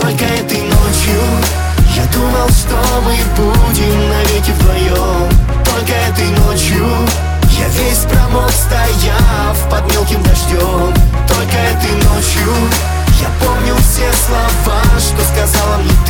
Только этой ночью я думал, что мы будем навеки вдвоем. Только этой ночью я весь промок, стояв под мелким дождем. Только этой ночью я помню все слова, что сказала мне